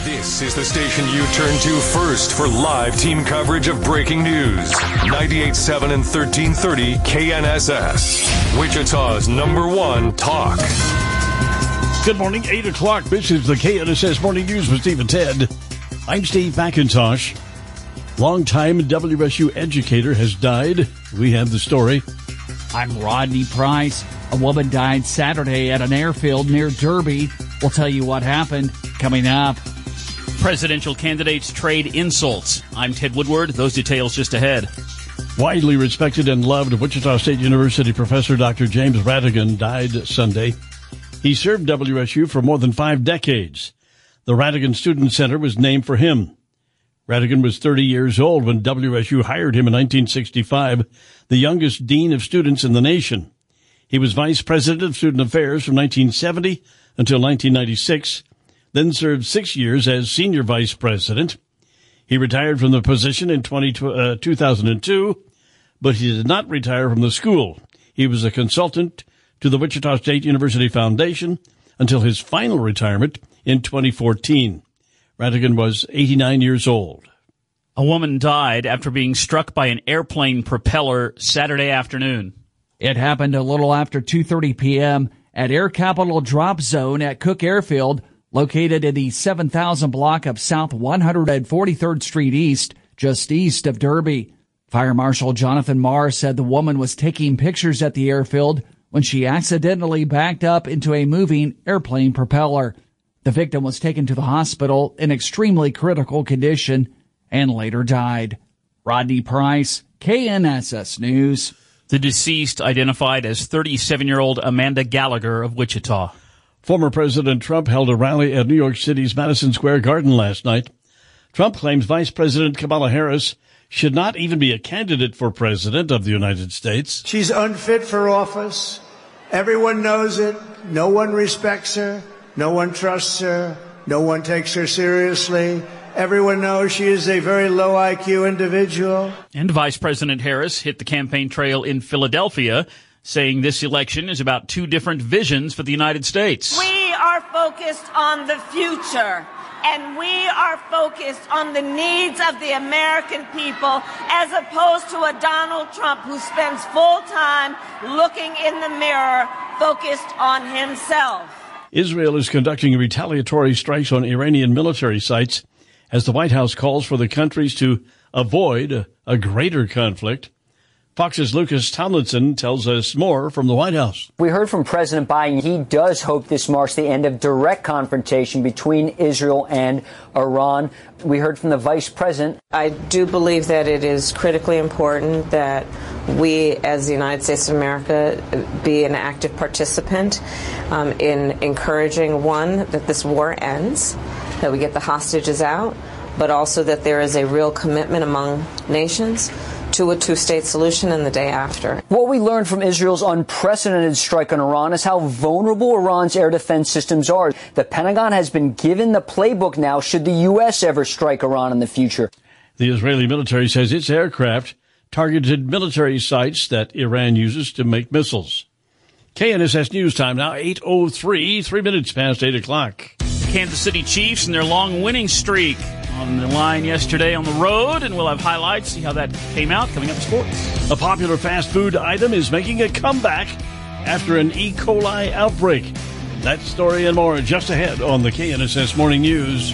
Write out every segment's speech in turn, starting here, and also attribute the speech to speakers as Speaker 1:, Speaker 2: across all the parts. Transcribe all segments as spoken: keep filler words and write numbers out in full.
Speaker 1: This is the station you turn to first for live team coverage of breaking news. ninety-eight point seven and thirteen thirty K N S S. Wichita's number one talk.
Speaker 2: Good morning, eight o'clock. This is the K N S S Morning News with Steve and Ted. I'm Steve McIntosh. Longtime W S U educator has died. We have the story.
Speaker 3: I'm Rodney Price. A woman died Saturday at an airfield near Derby. We'll tell you what happened coming up.
Speaker 4: Presidential candidates trade insults. I'm Ted Woodward. Those details just ahead.
Speaker 2: Widely respected and loved Wichita State University professor Doctor James Rattigan died Sunday. He served W S U for more than five decades. The Rattigan Student Center was named for him. Rattigan was thirty years old when W S U hired him in nineteen sixty-five, the youngest dean of students in the nation. He was vice president of student affairs from nineteen seventy until nineteen ninety-six, then served six years as senior vice president. He retired from the position in two thousand two, but he did not retire from the school. He was a consultant to the Wichita State University Foundation until his final retirement in twenty fourteen. Rattigan was eighty-nine years old.
Speaker 4: A woman died after being struck by an airplane propeller Saturday afternoon.
Speaker 3: It happened a little after two thirty p.m. at Air Capital Drop Zone at Cook Airfield, located in the seven thousand block of South one hundred forty-third Street East, just east of Derby. Fire Marshal Jonathan Marr said the woman was taking pictures at the airfield when she accidentally backed up into a moving airplane propeller. The victim was taken to the hospital in extremely critical condition and later died. Rodney Price, K N S S News.
Speaker 4: The deceased identified as thirty-seven-year-old Amanda Gallagher of Wichita.
Speaker 2: Former President Trump held a rally at New York City's Madison Square Garden last night. Trump claims Vice President Kamala Harris should not even be a candidate for president of the United States.
Speaker 5: She's unfit for office. Everyone knows it. No one respects her. No one trusts her. No one takes her seriously. Everyone knows she is a very low I Q individual.
Speaker 4: And Vice President Harris hit the campaign trail in Philadelphia, saying this election is about two different visions for the United States.
Speaker 6: We are focused on the future, and we are focused on the needs of the American people, as opposed to a Donald Trump who spends full time looking in the mirror, focused on himself.
Speaker 2: Israel is conducting retaliatory strikes on Iranian military sites as the White House calls for the countries to avoid a, a greater conflict. Fox's Lucas Tomlinson tells us more from the White House.
Speaker 7: We heard from President Biden. He does hope this marks the end of direct confrontation between Israel and Iran. We heard from the Vice President.
Speaker 8: I do believe that it is critically important that we, as the United States of America, be an active participant um, in encouraging, one, that this war ends, that we get the hostages out, but also that there is a real commitment among nations to a two-state solution in the day after.
Speaker 7: What we learned from Israel's unprecedented strike on Iran is how vulnerable Iran's air defense systems are. The Pentagon has been given the playbook now should the U S ever strike Iran in the future.
Speaker 2: The Israeli military says its aircraft targeted military sites that Iran uses to make missiles. K N S S News Time now, eight oh three, three minutes past eight o'clock.
Speaker 4: The Kansas City Chiefs and their long winning streak on the line yesterday on the road, and we'll have highlights, see how that came out, coming up in sports.
Speaker 2: A popular fast food item is making a comeback after an E. coli outbreak. That story and more just ahead on the K N S S Morning News.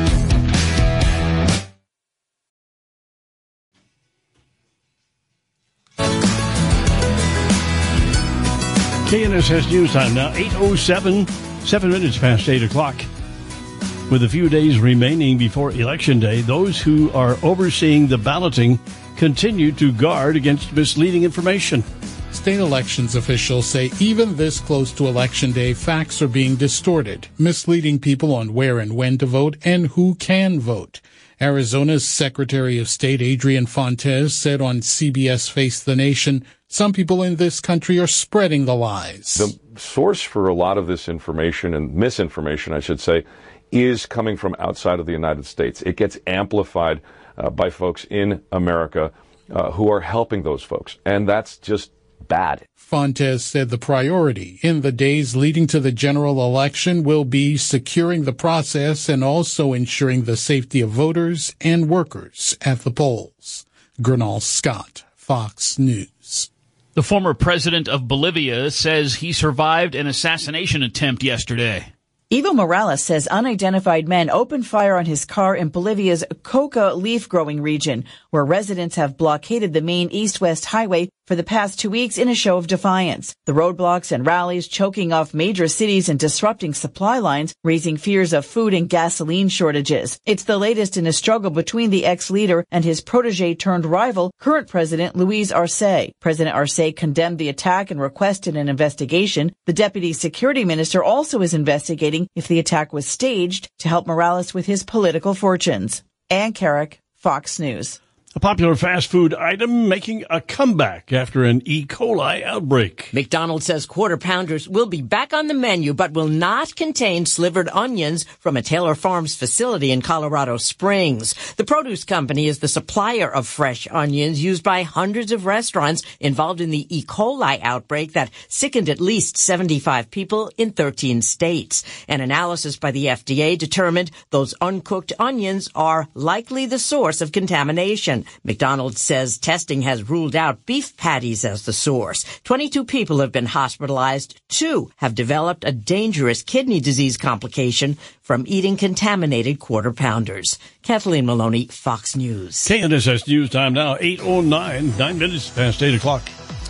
Speaker 2: K N S S News Time now, eight oh seven, seven minutes past eight o'clock. With a few days remaining before Election Day, those who are overseeing the balloting continue to guard against misleading information.
Speaker 9: State elections officials say even this close to Election Day, facts are being distorted, misleading people on where and when to vote and who can vote. Arizona's Secretary of State Adrian Fontes said on C B S Face the Nation, some people in this country are spreading the lies.
Speaker 10: The source for a lot of this information, and misinformation, I should say, is coming from outside of the United States. It gets amplified uh, by folks in America uh, who are helping those folks. And that's just
Speaker 11: bad.
Speaker 9: Fontes said the priority in the days leading to the general election will be securing the process and also ensuring the safety of voters and workers at the polls. Gernal Scott, Fox News.
Speaker 4: The former president of Bolivia says he survived an assassination attempt yesterday.
Speaker 12: Evo Morales says unidentified men opened fire on his car in Bolivia's coca leaf-growing region, where residents have blockaded the main east-west highway for the past two weeks in a show of defiance. The roadblocks and rallies choking off major cities and disrupting supply lines, raising fears of food and gasoline shortages. It's the latest in a struggle between the ex-leader and his protege-turned-rival, current President Luis Arce. President Arce condemned the attack and requested an investigation. The deputy security minister also is investigating if the attack was staged to help Morales with his political fortunes. Ann Carrick, Fox News.
Speaker 2: A popular fast food item making a comeback after an E. coli outbreak.
Speaker 13: McDonald's says Quarter Pounders will be back on the menu, but will not contain slivered onions from a Taylor Farms facility in Colorado Springs. The produce company is the supplier of fresh onions used by hundreds of restaurants involved in the E. coli outbreak that sickened at least seventy-five people in thirteen states. An analysis by the F D A determined those uncooked onions are likely the source of contamination. McDonald's says testing has ruled out beef patties as the source. twenty-two people have been hospitalized. Two have developed a dangerous kidney disease complication from eating contaminated Quarter Pounders. Kathleen Maloney, Fox News.
Speaker 2: K N S S News time now, eight oh nine, nine minutes past eight o'clock.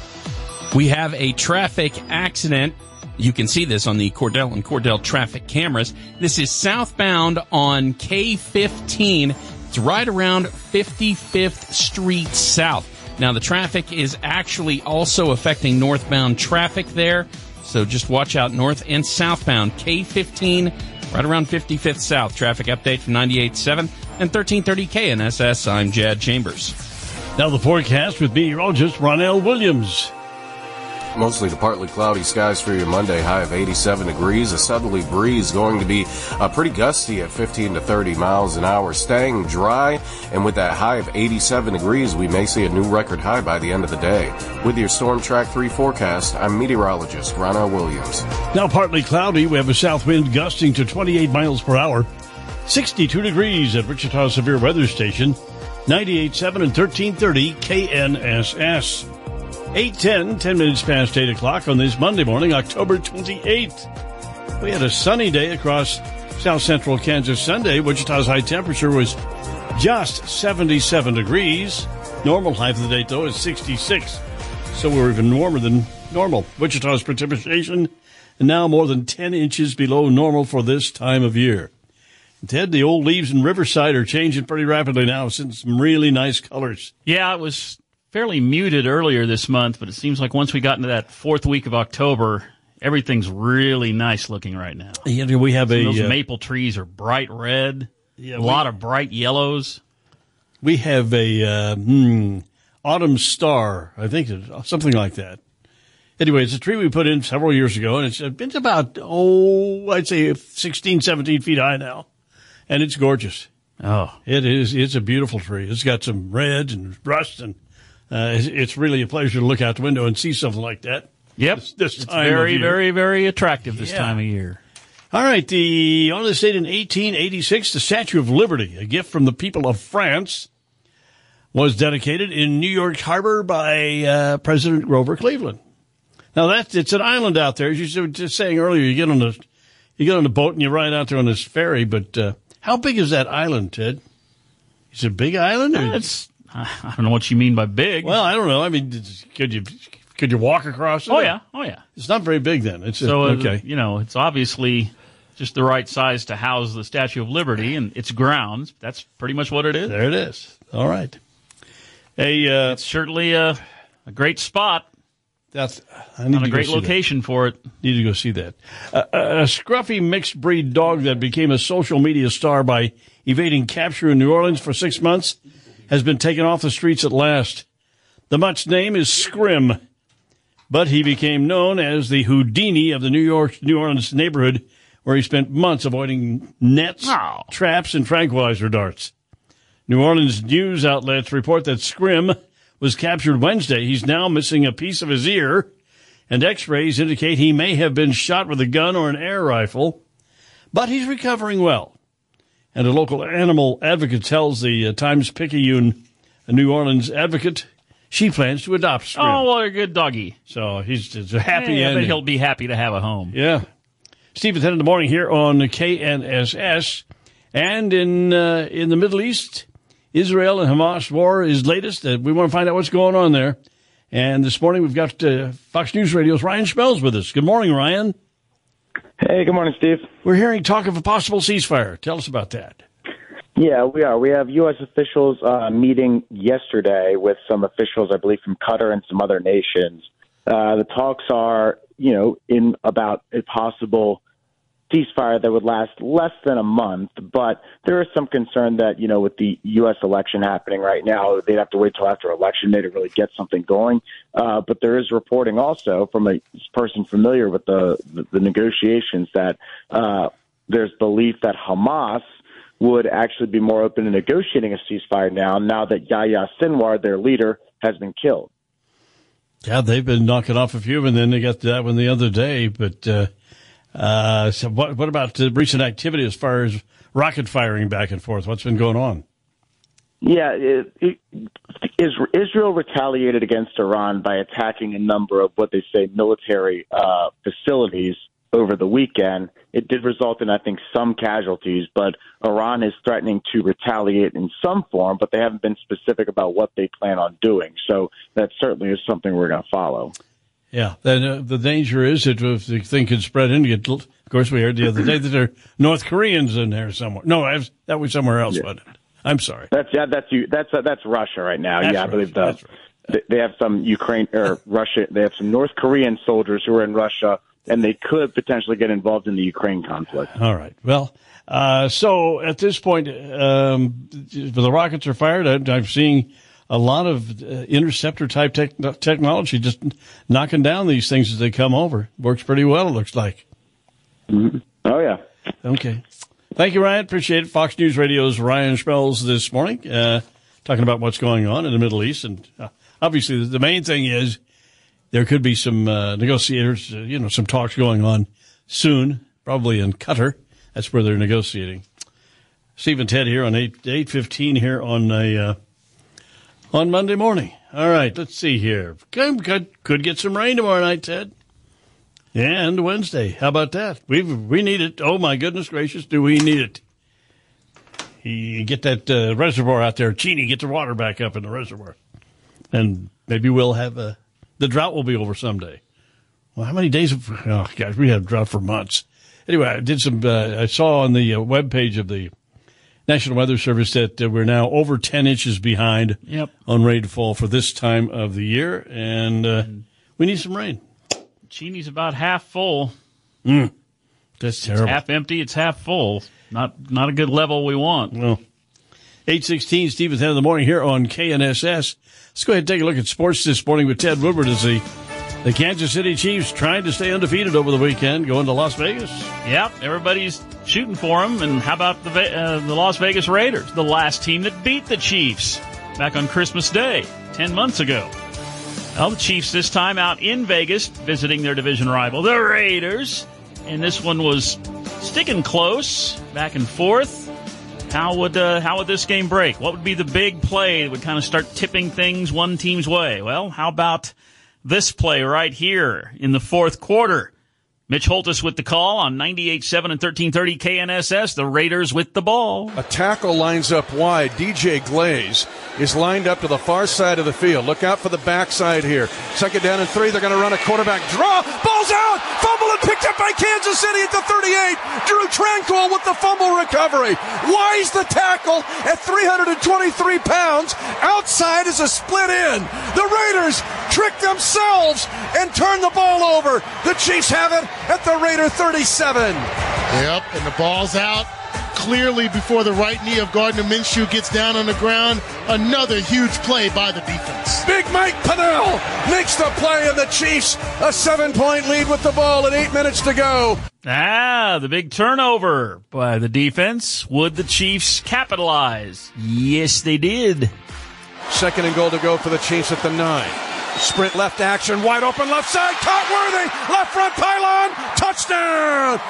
Speaker 14: We have a traffic accident. You can see this on the Cordell and Cordell traffic cameras. This is southbound on K fifteen. It's right around fifty-fifth Street South. Now, the traffic is actually also affecting northbound traffic there, so just watch out north and southbound. K fifteen, right around fifty-fifth South. Traffic update from ninety-eight point seven and thirteen thirty K N S S. I'm Jad Chambers.
Speaker 2: Now the forecast with meteorologist Ronell Williams.
Speaker 15: Mostly to partly cloudy skies for your Monday, high of eighty-seven degrees. A southerly breeze going to be uh, pretty gusty at fifteen to thirty miles an hour, staying dry. And with that high of eighty-seven degrees, we may see a new record high by the end of the day. With your Storm Track three forecast, I'm meteorologist Ronald Williams.
Speaker 2: Now partly cloudy. We have a south wind gusting to twenty-eight miles per hour. sixty-two degrees at Wichita Severe Weather Station. ninety-eight point seven and thirteen thirty K N S S. eight ten, ten minutes past eight o'clock on this Monday morning, October twenty-eighth. We had a sunny day across south central Kansas Sunday. Wichita's high temperature was just seventy-seven degrees. Normal high for the day, though, is sixty-six. So we're even warmer than normal. Wichita's precipitation now more than ten inches below normal for this time of year. Ted, the old leaves in Riverside are changing pretty rapidly now, since some really nice colors.
Speaker 4: Yeah, it was fairly muted earlier this month, but it seems like once we got into that fourth week of October, everything's really nice looking right now.
Speaker 2: Yeah, we have
Speaker 4: Some
Speaker 2: a
Speaker 4: of those
Speaker 2: uh,
Speaker 4: maple trees are bright red.
Speaker 2: Yeah,
Speaker 4: a
Speaker 2: we,
Speaker 4: lot of bright yellows.
Speaker 2: We have a uh, hmm, autumn star, I think, it's something like that. Anyway, it's a tree we put in several years ago, and it's it's about oh, I'd say sixteen, seventeen feet high now, and it's gorgeous.
Speaker 4: Oh,
Speaker 2: it is. It's a beautiful tree. It's got some red and rust and. Uh, it's, it's really a pleasure to look out the window and see something like that.
Speaker 4: Yep.
Speaker 2: This, this
Speaker 4: it's
Speaker 2: time
Speaker 4: very,
Speaker 2: of year.
Speaker 4: very, very attractive this
Speaker 2: Yeah.
Speaker 4: time of year.
Speaker 2: All right. The on this date in eighteen eighty-six, the Statue of Liberty, a gift from the people of France, was dedicated in New York Harbor by uh, President Grover Cleveland. Now, that's it's an island out there. As you were just saying earlier, you get on the you get on the boat and you ride out there on this ferry. But uh, how big is that island, Ted? Is it a big island? Or?
Speaker 4: Uh, it's I don't know what you mean by big.
Speaker 2: Well, I don't know. I mean, could you could you walk across it?
Speaker 4: Oh yeah, oh yeah.
Speaker 2: It's not very big then. It's
Speaker 4: so
Speaker 2: uh, okay.
Speaker 4: Uh, you know, it's obviously just the right size to house the Statue of Liberty and its grounds. That's pretty much what it is.
Speaker 2: There it is. All right. A uh,
Speaker 4: it's certainly a, a great spot.
Speaker 2: That's I need
Speaker 4: on a
Speaker 2: to
Speaker 4: great
Speaker 2: go see
Speaker 4: location
Speaker 2: that.
Speaker 4: for it.
Speaker 2: Need to go see that. Uh, a scruffy mixed breed dog that became a social media star by evading capture in New Orleans for six months has been taken off the streets at last. The mutt's name is Scrim, but he became known as the Houdini of the New York, New Orleans neighborhood, where he spent months avoiding nets,
Speaker 4: oh.
Speaker 2: traps, and tranquilizer darts. New Orleans news outlets report that Scrim was captured Wednesday. He's now missing a piece of his ear, and x-rays indicate he may have been shot with a gun or an air rifle, but he's recovering well. And a local animal advocate tells the uh, Times-Picayune New Orleans Advocate she plans to adopt Scrim.
Speaker 4: Oh, what a good doggy.
Speaker 2: So he's it's a happy
Speaker 4: yeah,
Speaker 2: ending.
Speaker 4: But he'll be happy to have a home.
Speaker 2: Yeah. Steve at ten in the morning here on K N S S. And in uh, in the Middle East, Israel and Hamas war is latest. Uh, we want to find out what's going on there. And this morning we've got uh, Fox News Radio's Ryan Schmelz with us. Good morning, Ryan.
Speaker 11: Hey, good morning, Steve.
Speaker 2: We're hearing talk of a possible ceasefire. Tell us about that.
Speaker 11: Yeah, we are. We have U S officials uh, meeting yesterday with some officials, I believe, from Qatar and some other nations. Uh, the talks are, you know, in about a possible ceasefire that would last less than a month. But there is some concern that, you know, with the U S election happening right now, they'd have to wait till after election day to really get something going. Uh, but there is reporting also from a person familiar with the, the, the negotiations that uh, there's belief that Hamas would actually be more open to negotiating a ceasefire now, now that Yahya Sinwar, their leader, has been killed.
Speaker 2: Yeah, they've been knocking off a few, and then they got that one the other day. But uh, uh, so what, what about the recent activity as far as rocket firing back and forth? What's been going on?
Speaker 11: Yeah, it, it, Israel retaliated against Iran by attacking a number of what they say military uh, facilities over the weekend. It did result in, I think, some casualties, but Iran is threatening to retaliate in some form, but they haven't been specific about what they plan on doing. So that certainly is something we're going to follow.
Speaker 2: Yeah, then uh, the danger is that if the thing could spread in, get, of course, we heard the other day that there are North Koreans in there somewhere. No, was, that was somewhere else, yeah. wasn't it? I'm sorry.
Speaker 11: That's yeah, that's you. That's uh, that's Russia right now.
Speaker 2: That's
Speaker 11: yeah, I
Speaker 2: Russia.
Speaker 11: believe the,
Speaker 2: right.
Speaker 11: they have some Ukraine or Russia. They have some North Korean soldiers who are in Russia, and they could potentially get involved in the Ukraine conflict.
Speaker 2: All right. Well, uh, so at this point, um, the rockets are fired. I'm seeing a lot of uh, interceptor-type tech- technology just knocking down these things as they come over. Works pretty well, it looks like.
Speaker 11: Mm-hmm. Oh, yeah.
Speaker 2: Okay. Thank you, Ryan. Appreciate it. Fox News Radio's Ryan Schmelz this morning, uh, talking about what's going on in the Middle East. And uh, obviously, the main thing is there could be some uh, negotiators, uh, you know, some talks going on soon, probably in Qatar. That's where they're negotiating. Steve and Ted here on eight eight fifteen here on a uh, on Monday morning. All right, let's see here. Could, could could get some rain tomorrow night, Ted, and Wednesday. How about that? We we need it. Oh my goodness gracious, do we need it? You get that uh, reservoir out there, Cheney. Get the water back up in the reservoir, and maybe we'll have a. The drought will be over someday. Well, how many days? Of, oh, gosh, we had drought for months. Anyway, I did some. Uh, I saw on the uh, webpage of the National Weather Service that uh, we're now over ten inches behind
Speaker 4: yep.
Speaker 2: on rainfall for this time of the year, and uh, we need some rain.
Speaker 4: Cheney's about half full.
Speaker 2: Mm, that's terrible.
Speaker 4: It's half empty. It's half full. Not not a good level we want.
Speaker 2: Well, eight sixteen, Steve at ten in the morning here on K N S S. Let's go ahead and take a look at sports this morning with Ted Woodward as the, the Kansas City Chiefs trying to stay undefeated over the weekend, going to Las Vegas.
Speaker 4: Yep, everybody's shooting for them. And how about the uh, the Las Vegas Raiders, the last team that beat the Chiefs back on Christmas Day ten months ago? Well, the Chiefs this time out in Vegas visiting their division rival, the Raiders. And this one was sticking close, back and forth. How would uh, how would this game break? What would be the big play that would kind of start tipping things one team's way? Well, how about this play right here in the fourth quarter? Mitch Holtis with the call on ninety-eight point seven and thirteen thirty K N S S. The Raiders with the ball.
Speaker 16: A tackle lines up wide. D J Glaze is lined up to the far side of the field. Look out for the backside here. Second down and three. They're going to run a quarterback draw. Ball's out. Fumble and picked up by Kansas City at the thirty-eight. Drew Tranquill with the fumble recovery. Wise the tackle at three hundred twenty-three pounds. Outside is a split end. The Raiders trick themselves and turn the ball over. The Chiefs have it at the Raider thirty-seven.
Speaker 17: Yep, and the ball's out clearly before the right knee of Gardner Minshew gets down on the ground. Another huge play by the defense.
Speaker 16: Big Mike Pennell makes the play, and the Chiefs a seven-point lead with the ball at eight minutes to go.
Speaker 4: Ah, the big turnover by the defense. Would the Chiefs capitalize? Yes, they did.
Speaker 16: Second and goal to go for the Chiefs at the nine. Sprint left action, wide open left side, caught Worthy, left front pylon, touchdown,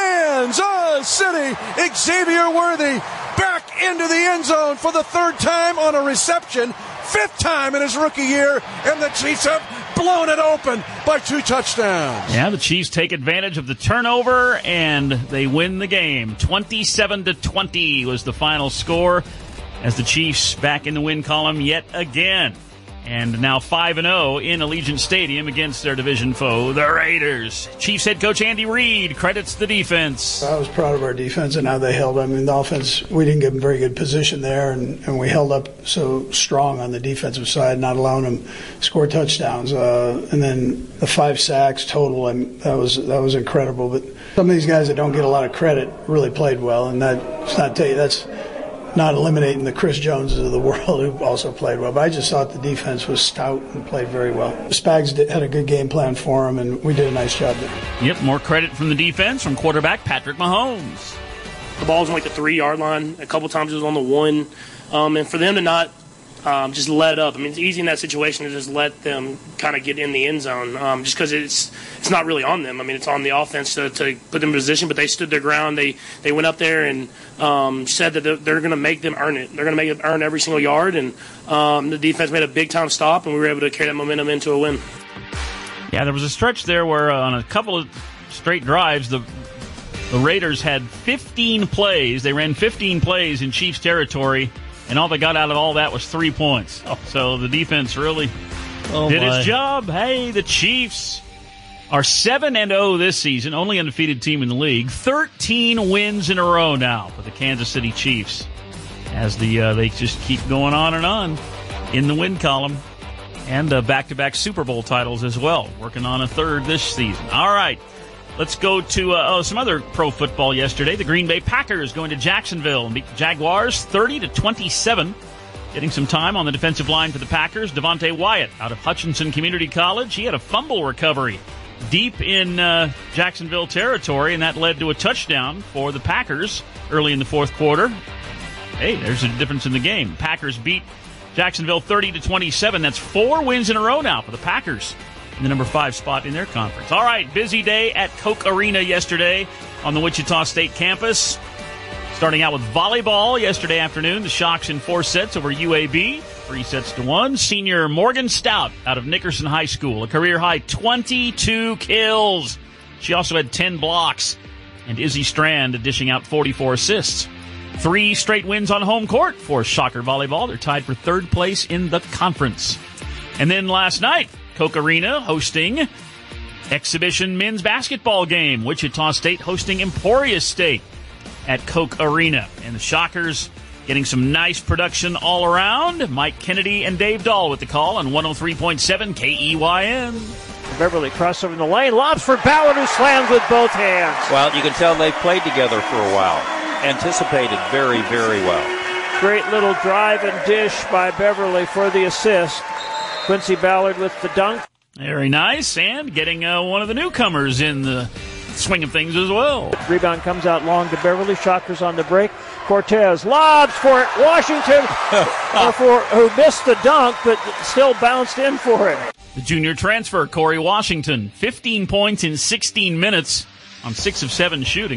Speaker 16: Kansas City. Xavier Worthy back into the end zone for the third time on a reception, fifth time in his rookie year, and the Chiefs have blown it open by two touchdowns.
Speaker 4: Yeah, the Chiefs take advantage of the turnover, and they win the game. twenty-seven to twenty was the final score as the Chiefs back in the win column yet again. And now five and oh in Allegiant Stadium against their division foe, the Raiders. Chiefs head coach Andy Reid credits the defense.
Speaker 18: I was proud of our defense and how they held. I mean, the offense, we didn't give them very good position there, and, and we held up so strong on the defensive side, not allowing them to score touchdowns. Uh, and then the five sacks total, I mean, that was that was incredible. But some of these guys that don't get a lot of credit really played well, and that's not tell you that's. Not eliminating the Chris Joneses of the world who also played well. But I just thought the defense was stout and played very well. Spags did, had a good game plan for him, and we did a nice job there.
Speaker 4: Yep, more credit from the defense from quarterback Patrick Mahomes.
Speaker 19: The ball was on like the three-yard line. A couple times it was on the one. Um, and for them to not um, just let up, I mean, it's easy in that situation to just let them kind of get in the end zone um, just because it's it's not really on them. I mean, it's on the offense to, to put them in position, but they stood their ground. They they went up there and um, said that they're, they're going to make them earn it. They're going to make them earn every single yard, and um, the defense made a big-time stop, and we were able to carry that momentum into a win.
Speaker 4: Yeah, there was a stretch there where uh, on a couple of straight drives, the the Raiders had fifteen plays. They ran fifteen plays in Chiefs territory, and all they got out of all that was three points. Oh. So the defense really oh did my. its job. Hey, the Chiefs are seven and oh this season, only undefeated team in the league. thirteen wins in a row now for the Kansas City Chiefs as the uh, they just keep going on and on in the win column. And uh, back-to-back Super Bowl titles as well, working on a third this season. All right, let's go to uh, oh, some other pro football yesterday. The Green Bay Packers going to Jacksonville and beat the Jaguars thirty to twenty-seven. Getting some time on the defensive line for the Packers, Devontae Wyatt out of Hutchinson Community College. He had a fumble recovery deep in uh, Jacksonville territory, and that led to a touchdown for the Packers early in the fourth quarter. Hey, there's a difference in the game. Packers beat Jacksonville thirty to twenty-seven. That's four wins in a row now for the Packers in the number five spot in their conference. All right, busy day at Koch Arena yesterday on the Wichita State campus. Starting out with volleyball yesterday afternoon, the Shocks in four sets over U A B, three sets to one. Senior Morgan Stout out of Nickerson High School, a career-high twenty-two kills. She also had ten blocks. And Izzy Strand dishing out forty-four assists. Three straight wins on home court for Shocker Volleyball. They're tied for third place in the conference. And then last night, Koch Arena hosting exhibition men's basketball game. Wichita State hosting Emporia State at Koch Arena. And the Shockers getting some nice production all around. Mike Kennedy and Dave Dahl with the call on one oh three point seven K E Y N.
Speaker 20: Beverly crossover in the lane. Lobs for Ballard, who slams with both hands.
Speaker 21: Well, you can tell they've played together for a while. Anticipated very, very well.
Speaker 20: Great little drive and dish by Beverly for the assist. Quincy Ballard with the dunk.
Speaker 4: Very nice, and getting uh, one of the newcomers in the swing of things as well.
Speaker 20: Rebound comes out long to Beverly. Shockers on the break. Cortez lobs for it. Washington, uh, for who missed the dunk, but still bounced in for it.
Speaker 4: The junior transfer, Corey Washington, fifteen points in sixteen minutes on six of seven shooting.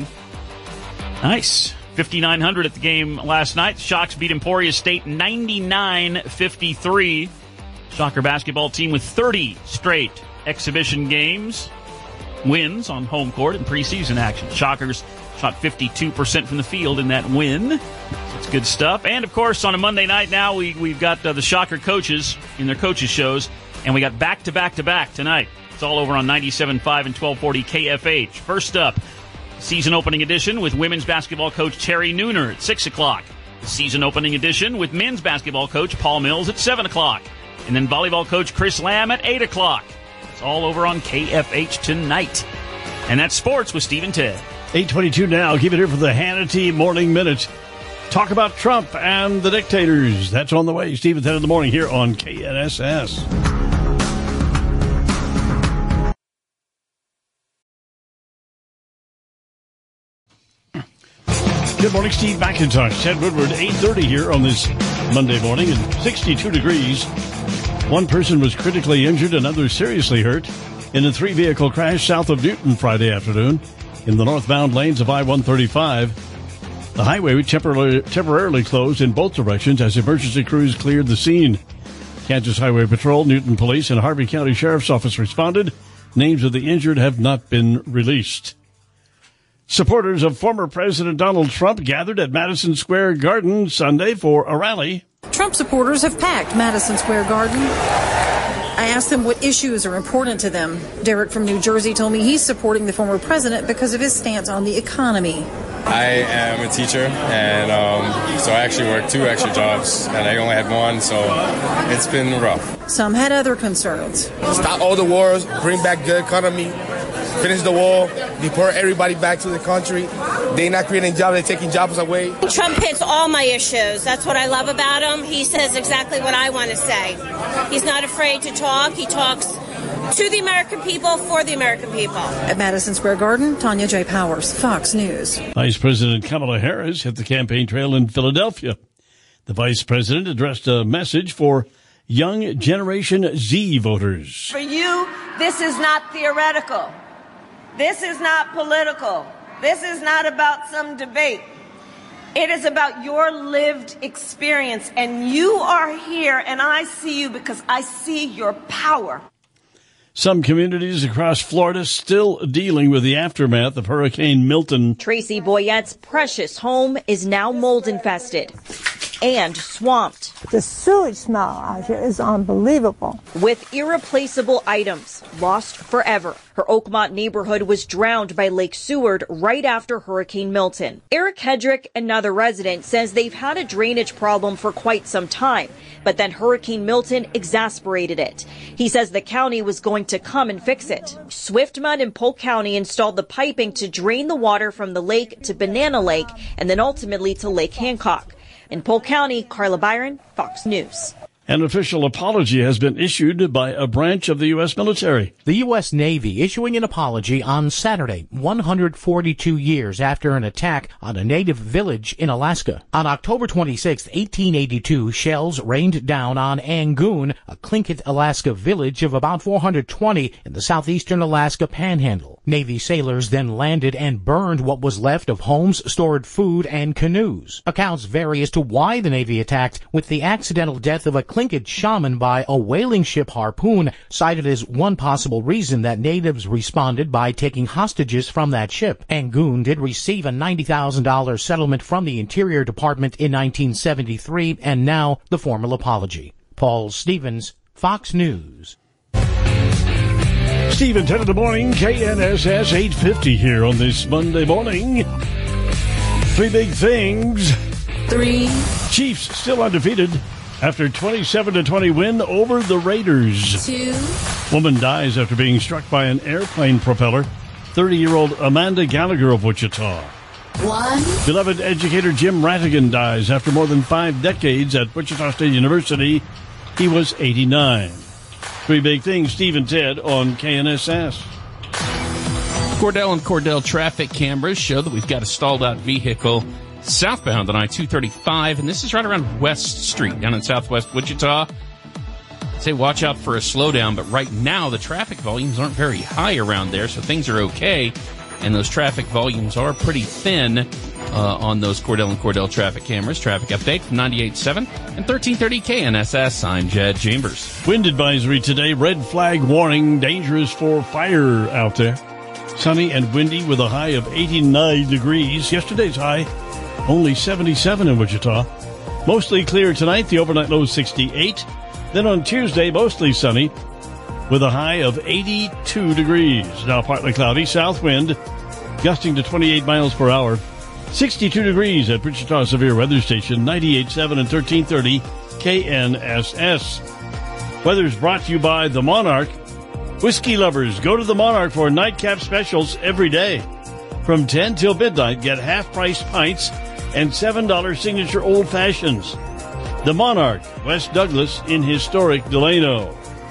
Speaker 4: Nice. fifty-nine hundred at the game last night. Shocks beat Emporia State ninety-nine fifty-three. Shocker basketball team with thirty straight exhibition games. Wins on home court in preseason action. Shockers shot fifty-two percent from the field in that win. That's good stuff. And, of course, on a Monday night now, we, we've got uh, the Shocker coaches in their coaches shows. And we got back-to-back-to-back tonight. It's all over on ninety-seven point five and twelve forty K F H. First up, season opening edition with women's basketball coach Terry Nooner at six o'clock. Season opening edition with men's basketball coach Paul Mills at seven o'clock. And then volleyball coach Chris Lamb at eight o'clock. It's all over on K F H tonight. And that's sports with Steve and Ted.
Speaker 2: eight twenty-two now. Keep it here for the Hannity Morning Minute. Talk about Trump and the dictators. That's on the way. Steve and Ted in the morning here on K N S S. Good morning, Steve McIntosh, Ted Woodward, eight thirty here on this Monday morning and sixty-two degrees. One person was critically injured, another seriously hurt in a three-vehicle crash south of Newton Friday afternoon in the northbound lanes of I one thirty-five. The highway was temporarily, temporarily closed in both directions as emergency crews cleared the scene. Kansas Highway Patrol, Newton Police, and Harvey County Sheriff's Office responded. Names of the injured have not been released. Supporters of former President Donald Trump gathered at Madison Square Garden Sunday for a rally.
Speaker 1: Trump supporters have packed Madison Square Garden. I asked them what issues are important to them. Derek from New Jersey told me he's supporting the former president because of his stance on the economy.
Speaker 22: I am a teacher, and um, so I actually work two extra jobs, and I only had one, so it's been rough.
Speaker 1: Some had other concerns.
Speaker 23: Stop all the wars, bring back the economy, finish the wall, deport everybody back to the country. They're not creating jobs, they're taking jobs away.
Speaker 24: Trump hits all my issues. That's what I love about him. He says exactly what I want to say. He's not afraid to talk. He talks to the American people, for the American people.
Speaker 1: At Madison Square Garden, Tanya J. Powers, Fox News.
Speaker 2: Vice President Kamala Harris hit the campaign trail in Philadelphia. The vice president addressed a message for young Generation Z voters.
Speaker 6: For you, this is not theoretical. This is not political. This is not about some debate. It is about your lived experience. And you are here, and I see you because I see your power.
Speaker 2: Some communities across Florida still dealing with the aftermath of Hurricane Milton.
Speaker 25: Tracy Boyette's precious home is now mold infested and swamped.
Speaker 26: The sewage smell out here is unbelievable.
Speaker 25: With irreplaceable items lost forever. Her Oakmont neighborhood was drowned by Lake Seward right after Hurricane Milton. Eric Hedrick, another resident, says they've had a drainage problem for quite some time, but then Hurricane Milton exacerbated it. He says the county was going to come and fix it. Swift Mud in Polk County installed the piping to drain the water from the lake to Banana Lake and then ultimately to Lake Hancock. In Polk County, Carla Byron, Fox News.
Speaker 2: An official apology has been issued by a branch of the U S military.
Speaker 27: The U S Navy issuing an apology on Saturday, one hundred forty-two years after an attack on a native village in Alaska. On October twenty-sixth, eighteen eighty-two, shells rained down on Angoon, a Tlingit, Alaska village of about four hundred twenty in the southeastern Alaska panhandle. Navy sailors then landed and burned what was left of homes, stored food, and canoes. Accounts vary as to why the Navy attacked, with the accidental death of a Tlingit shaman by a whaling ship harpoon cited as one possible reason that natives responded by taking hostages from that ship. Angoon did receive a ninety thousand dollars settlement from the Interior Department in nineteen seventy-three, and now the formal apology. Paul Stevens, Fox News.
Speaker 2: Stephen, ten in the morning, K N S S eight fifty here on this Monday morning. Three big things.
Speaker 1: Three.
Speaker 2: Chiefs still undefeated after twenty-seven to twenty win over the Raiders.
Speaker 1: Two.
Speaker 2: Woman dies after being struck by an airplane propeller. thirty-year-old Amanda Gallagher of Wichita.
Speaker 1: One.
Speaker 2: Beloved educator Jim Rattigan dies after more than five decades at Wichita State University. He was eighty-nine. Three big things, Steve and Ted on K N S S.
Speaker 14: Cordell and Cordell traffic cameras show that we've got a stalled out vehicle southbound on I two thirty-five, and this is right around West Street down in southwest Wichita. I'd say watch out for a slowdown, but right now the traffic volumes aren't very high around there, so things are okay, and those traffic volumes are pretty thin uh, on those Cordell and Cordell traffic cameras. Traffic update from ninety-eight point seven and thirteen thirty K N S S. I'm Jed Chambers.
Speaker 2: Wind advisory today, red flag warning, dangerous for fire out there. Sunny and windy with a high of eighty-nine degrees. Yesterday's high only seventy-seven in Wichita. Mostly clear tonight, the overnight low sixty-eight. Then on Tuesday, mostly sunny with a high of eighty-two degrees. Now partly cloudy, south wind gusting to twenty-eight miles per hour. sixty-two degrees at Wichita Severe Weather Station, ninety-eight point seven and thirteen thirty K N S S. Weather's brought to you by The Monarch. Whiskey lovers, go to The Monarch for nightcap specials every day. From ten till midnight, get half-price pints and seven dollars signature old fashions. The Monarch, West Douglas in historic Delano.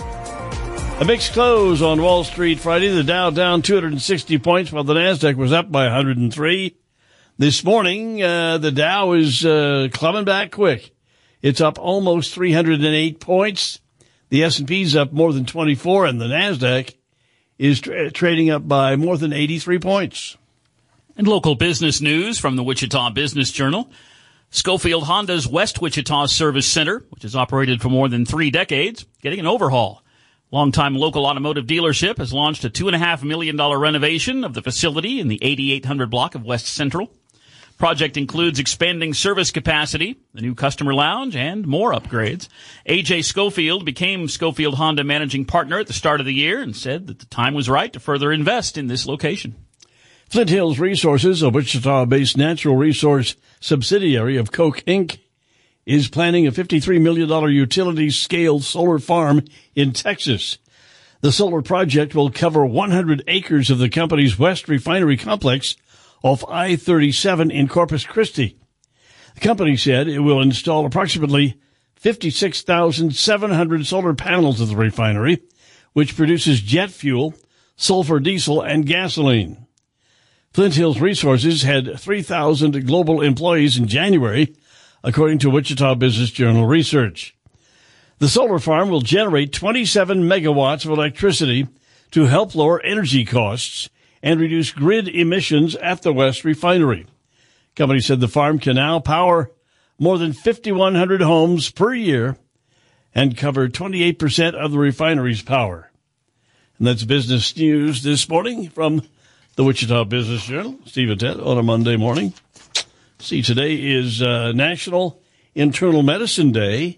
Speaker 2: A mixed close on Wall Street Friday. The Dow down two hundred sixty points while the NASDAQ was up by one hundred three. This morning, uh, the Dow is uh, clubbing back quick. It's up almost three hundred eight points. The S and P's up more than twenty-four, and the NASDAQ is tra- trading up by more than eighty-three points.
Speaker 4: And local business news from the Wichita Business Journal. Schofield Honda's West Wichita Service Center, which has operated for more than three decades, getting an overhaul. Longtime local automotive dealership has launched a two point five million dollars renovation of the facility in the eighty-eight hundred block of West Central. Project includes expanding service capacity, the new customer lounge, and more upgrades. A J Schofield became Schofield Honda managing partner at the start of the year and said that the time was right to further invest in this location.
Speaker 2: Flint Hills Resources, a Wichita-based natural resource subsidiary of Koch Incorporated, is planning a fifty-three million dollars utility-scale solar farm in Texas. The solar project will cover one hundred acres of the company's West Refinery complex off I thirty-seven in Corpus Christi. The company said it will install approximately fifty-six thousand seven hundred solar panels at the refinery, which produces jet fuel, sulfur diesel, and gasoline. Flint Hills Resources had three thousand global employees in January, according to Wichita Business Journal research. The solar farm will generate twenty-seven megawatts of electricity to help lower energy costs and reduce grid emissions at the West Refinery. The company said the farm can now power more than fifty-one hundred homes per year and cover twenty-eight percent of the refinery's power. And that's business news this morning from the Wichita Business Journal. Steve and Ted on a Monday morning. See, today is uh, National Internal Medicine Day.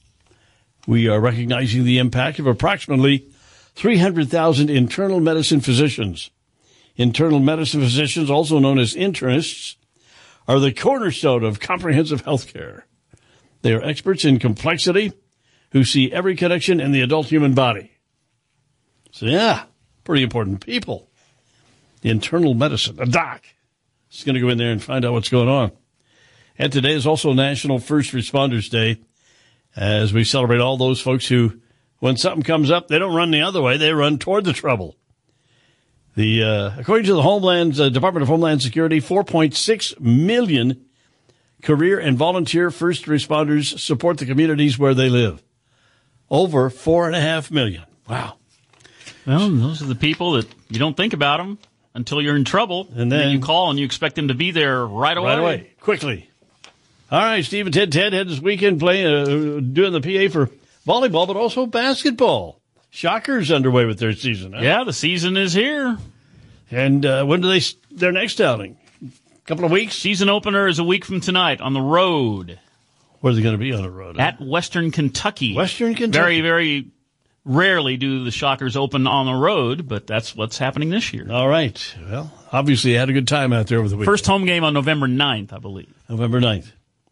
Speaker 2: We are recognizing the impact of approximately three hundred thousand internal medicine physicians. Internal medicine physicians, also known as internists, are the cornerstone of comprehensive health care. They are experts in complexity who see every connection in the adult human body. So, yeah, pretty important people. Internal medicine, a doc, is going to go in there and find out what's going on. And today is also National First Responders Day, as we celebrate all those folks who, when something comes up, they don't run the other way, they run toward the trouble. The uh, according to the Homeland uh, Department of Homeland Security, four point six million career and volunteer first responders support the communities where they live. Over four and a half million. Wow.
Speaker 4: Well, those are the people that you don't think about them until you're in trouble, and then, and then you call and you expect them to be there right away.
Speaker 2: Right away, quickly. All right, Steve and Ted. Ted had this weekend playing, uh, doing the P A for volleyball, but also basketball. Shockers underway with their season. Huh?
Speaker 4: Yeah, the season is here.
Speaker 2: And uh, when do they their next outing? A couple of weeks?
Speaker 4: Season opener is a week from tonight on the road.
Speaker 2: Where are they going to be on the road? Huh?
Speaker 4: At Western Kentucky.
Speaker 2: Western Kentucky.
Speaker 4: Very, very rarely do the Shockers open on the road, but that's what's happening this year.
Speaker 2: All right. Well, obviously you had a good time out there over the weekend.
Speaker 4: First home game on November ninth, I believe.
Speaker 2: November ninth.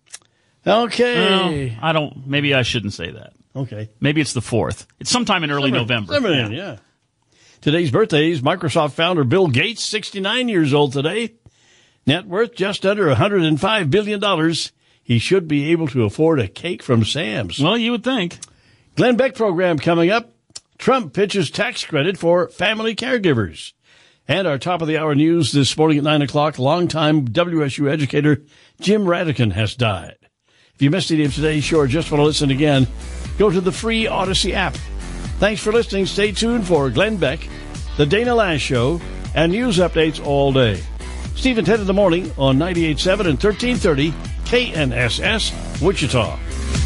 Speaker 2: Okay.
Speaker 4: Well, I don't, maybe I shouldn't say that.
Speaker 2: Okay.
Speaker 4: Maybe it's the fourth. It's sometime in early
Speaker 2: Summer,
Speaker 4: November.
Speaker 2: Summer, yeah. yeah. Today's birthdays, Microsoft founder Bill Gates, sixty-nine years old today. Net worth just under one hundred five billion dollars. He should be able to afford a cake from Sam's.
Speaker 4: Well, you would think.
Speaker 2: Glenn Beck program coming up. Trump pitches tax credit for family caregivers. And our top of the hour news this morning at nine o'clock, longtime W S U educator Jim Radican has died. If you missed any of today's show or just want to listen again, go to the free Odyssey app. Thanks for listening. Stay tuned for Glenn Beck, The Dana Lash Show, and news updates all day. Steve and Ted in the morning on ninety-eight point seven and thirteen thirty K N S S, Wichita.